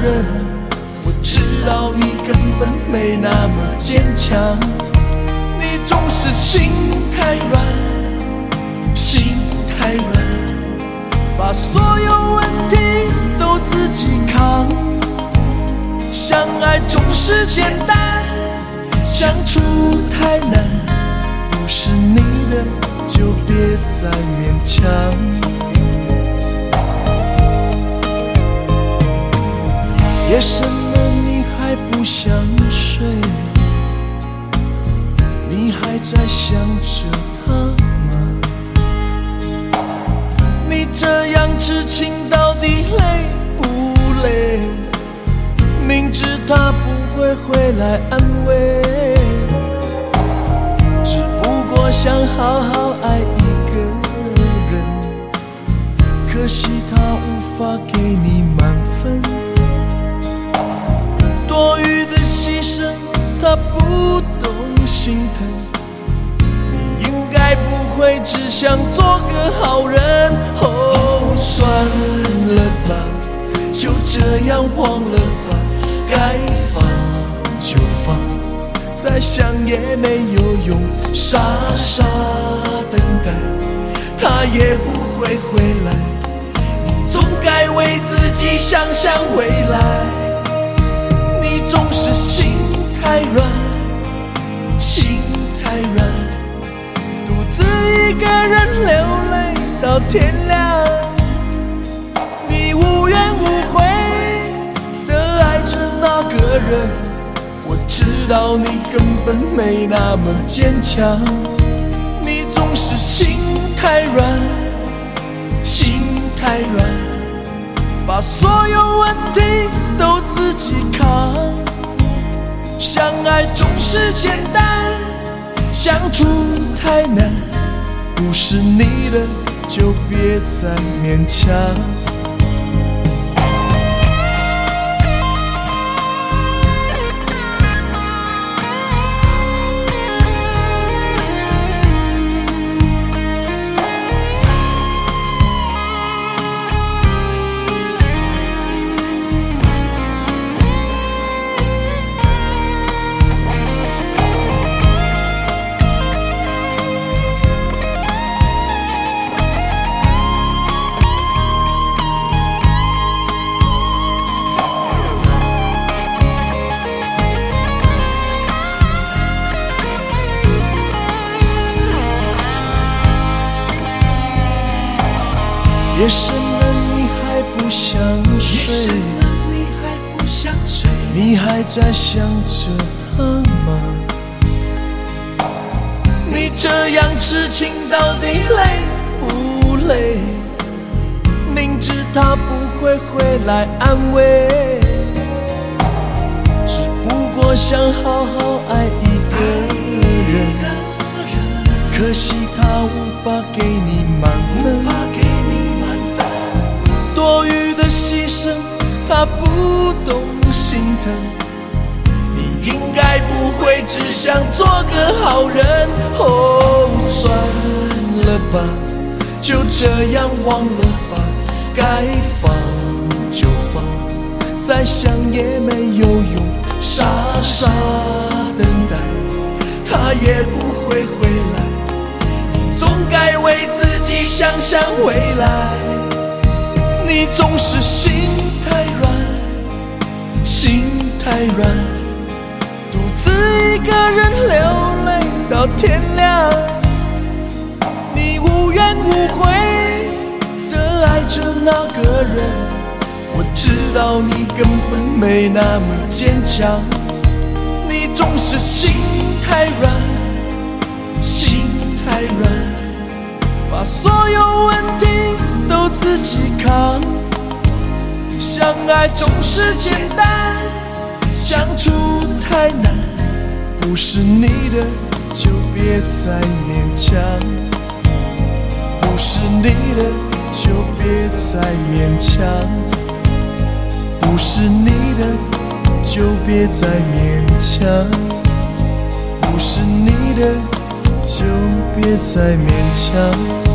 人，我知道你根本没那么坚强，你总是心太软，心太软，把所有问题都自己扛。相爱总是简单，相处太难，不是你的就别再勉强。夜深了你还不想睡，你还在想着他吗？你这样痴情到底累不累？明知他不会回来安慰，只不过想好好爱一个人，可惜他无法给你满分，多余的牺牲他不懂心疼，你应该不会只想做个好人。哦，算了吧，就这样忘了吧，该放就放，再想也没有用，傻傻等待他也不会回来，你总该为自己想想未来。你总是心太软，心太软，独自一个人流泪到天亮，你无怨无悔的爱着那个人，我知道你根本没那么坚强，你总是心太软，心太软，把所有问题都自己扛。相爱总是简单，相处太难，不是你的就别再勉强。夜深了你还不想睡，你还在想着他吗？你这样痴情到底累不累？明知他不会回来安慰，只不过想好好爱一个人，可惜他无法给你满分，多余的牺牲他不懂心疼，你应该不会只想做个好人。哦，算了吧，就这样忘了吧，该放就放，再想也没有用，傻傻等待他也不会回来，你总该为自己想想未来。你总是心太软，心太软，独自一个人流泪到天亮，你无怨无悔的爱着那个人，我知道你根本没那么坚强，你总是心太软，心太软，把所有问题都自己扛。相爱总是简单，相处太难，不是你的就别再勉强，不是你的就别再勉强，不是你的就别再勉强，不是你的就别再勉强。